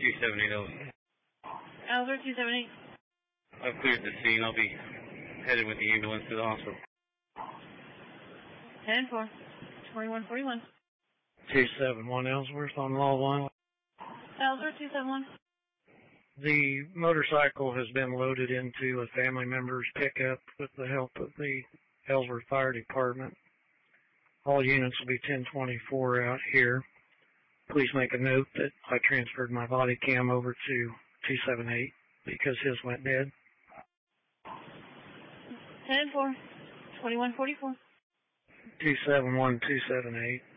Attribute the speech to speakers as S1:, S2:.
S1: 278 over.
S2: Ellsworth 278.
S1: I've cleared the scene. I'll be headed with the ambulance to the hospital.
S2: 10-4. 2141.
S3: 271 Ellsworth on law 1.
S2: Ellsworth 271.
S3: The motorcycle has been loaded into a family member's pickup with the help of the Ellsworth Fire Department. All units will be 1024 out here. Please make a note that I transferred my body cam over to 278 because his went dead.
S2: 10-4. 2144.
S3: 271 278.